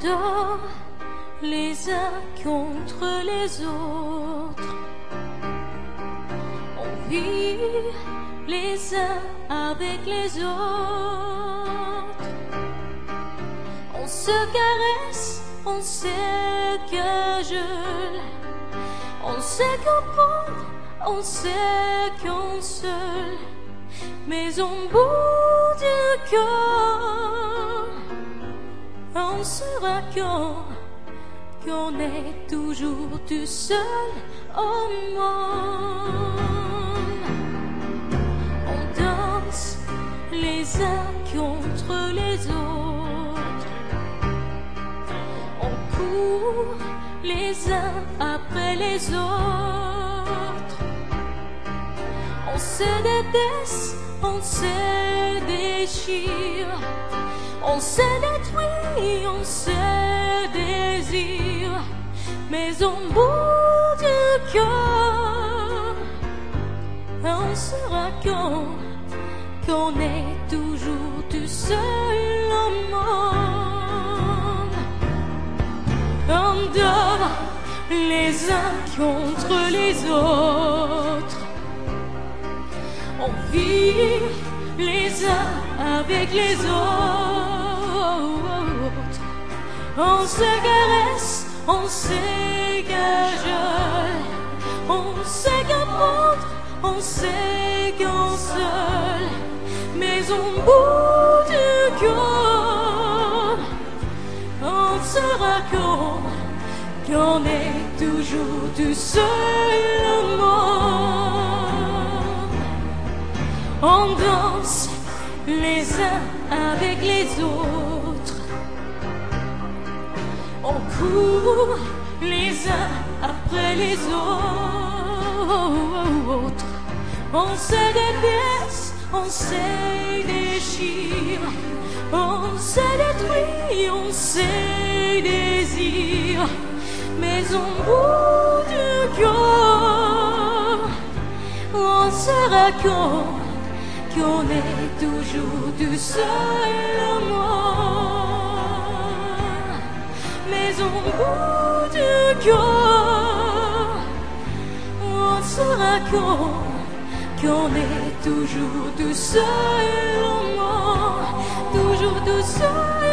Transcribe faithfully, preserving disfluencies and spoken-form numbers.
dort les uns contre les autres. On vit les uns avec les autres. On se caresse, on sait que je, on sait comprendre, on sait qu'on seul, mais au bout du cœur, on se raconte qu'on est toujours tout seul au monde. On danse les uns contre les autres. On court les uns après les autres. On se déteste, on se déchire. On se détruit, on se désire, mais au bout du cœur, on se raconte qu'on est toujours tout seul au monde. On dort les uns contre les autres. On vit les uns avec les autres. On se caresse, on s'égage, on sait comprendre, on sait qu'on seul, mais au bout du cœur, on se raconte qu'on est toujours tout seul au monde. On danse les uns avec les autres. On court les uns après les autres. On se déteste, on se déchire. On se détruit, on se désire. Mais au bout du cœur, on se raconte qu'on est toujours tout seul au monde. Mais au bout du cœur, on se raconte qu'on est toujours tout seul au monde, toujours tout seul.